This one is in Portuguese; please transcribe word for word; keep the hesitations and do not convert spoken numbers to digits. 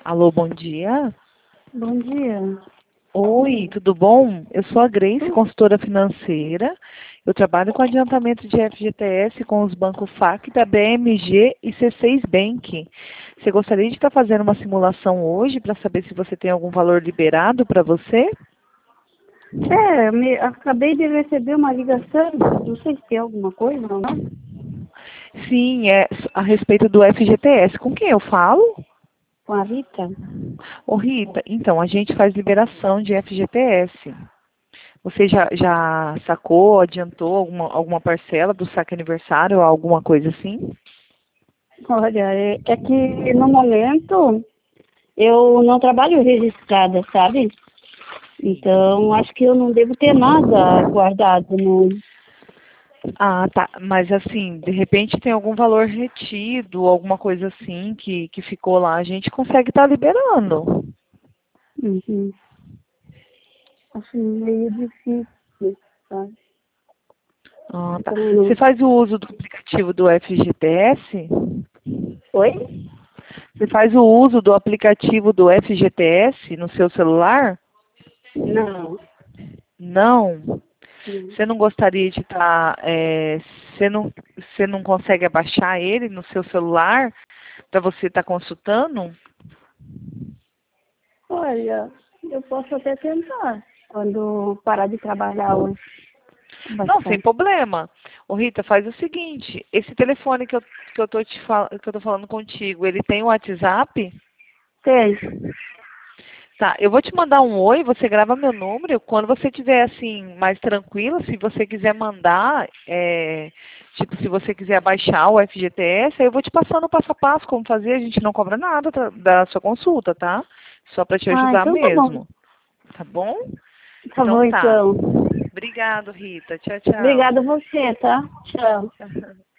Alô, bom dia. Bom dia. Oi, tudo bom? Eu sou a Grace, consultora financeira. Eu trabalho com adiantamento de F G T S com os bancos F A C da B M G e C seis Bank. Você gostaria de estar fazendo uma simulação hoje para saber se você tem algum valor liberado para você? É, me, acabei de receber uma ligação, não sei se tem alguma coisa ou não. Sim, é a respeito do F G T S. Com quem eu falo? Com a Rita? Ô Rita, então, a gente faz liberação de F G T S. Você já, já sacou, adiantou alguma, alguma parcela do saque aniversário ou alguma coisa assim? Olha, é, é que no momento eu não trabalho registrada, sabe? Então acho que eu não devo ter nada guardado no. Ah, tá. Mas assim, de repente tem algum valor retido, alguma coisa assim que, que ficou lá, a gente consegue estar liberando. Uhum. Acho meio difícil, sabe? Ah, Eu tá. também Você não. faz o uso do aplicativo do F G T S? Oi? Você faz o uso do aplicativo do F G T S no seu celular? Não. Não. Não. Você não gostaria de estar. é, você, não, você não consegue abaixar ele no seu celular para você estar consultando? Olha, eu posso até tentar quando parar de trabalhar hoje. Não, sem Baixar. problema. Ô Rita, faz o seguinte, esse telefone que eu, que eu tô te fal que eu tô falando contigo, ele tem o WhatsApp? Tem. Tá, eu vou te mandar um oi, você grava meu número, quando você estiver assim, mais tranquila, se você quiser mandar, é, tipo, se você quiser baixar o F G T S, aí eu vou te passando passo a passo como fazer, a gente não cobra nada da da sua consulta, tá? Só para te Ah, ajudar então tá bom. mesmo, tá bom? Tá bom, Então tá. então. Obrigado, Rita. Tchau, tchau. Obrigada a você, tá? Tchau.